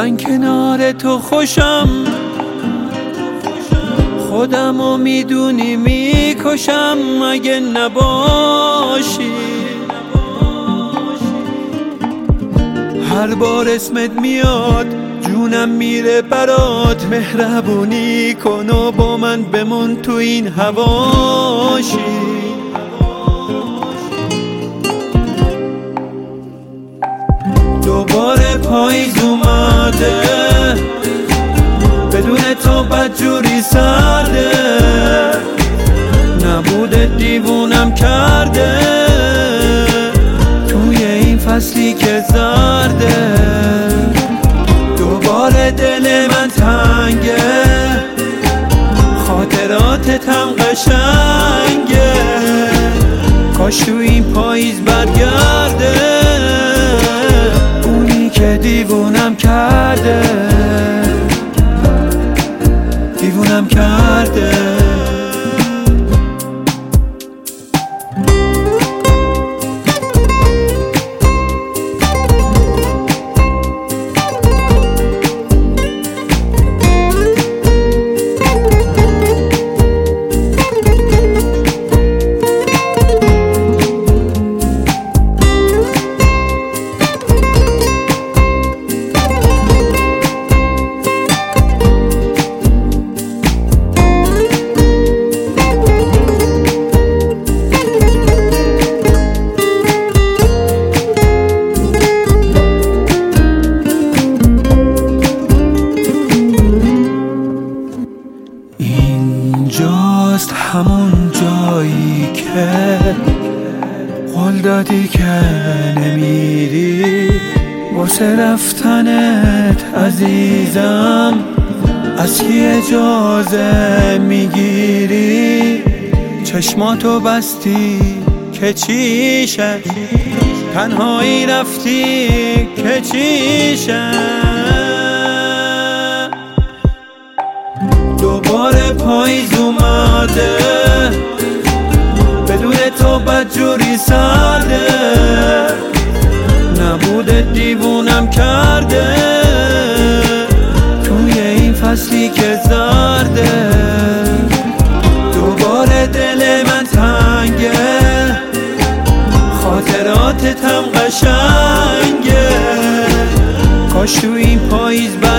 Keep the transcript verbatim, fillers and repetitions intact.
من کنار تو خوشم، خودمو میدونی میکشم اگه نباشی. هر بار اسمت میاد جونم میره برات، مهربونی کن و با من بمون تو این هواشی. دوباره پاییز اومده، بدون تو بدجوری سرده، نبوده دیوونم کرده توی این فصلی که زرده. دوباره دل من تنگه، خاطراتت هم قشنگه، کاش تو این پاییز برگرده اونی که دیوونم کرده، دیوونم کرده. اینجاست همون جایی که قول دادی که نمیری، واسه رفتنت عزیزم از کی اجازه میگیری؟ چشماتو بستی که چیشه، تنهایی رفتی که چیشه. دوباره پاییز اومده، بدون تو بدجوری سرده، نبوده دیوونم کرده توی این فصلی که زرده. دوباره دل من تنگه، خاطراتت هم قشنگه، کاش تو این پاییز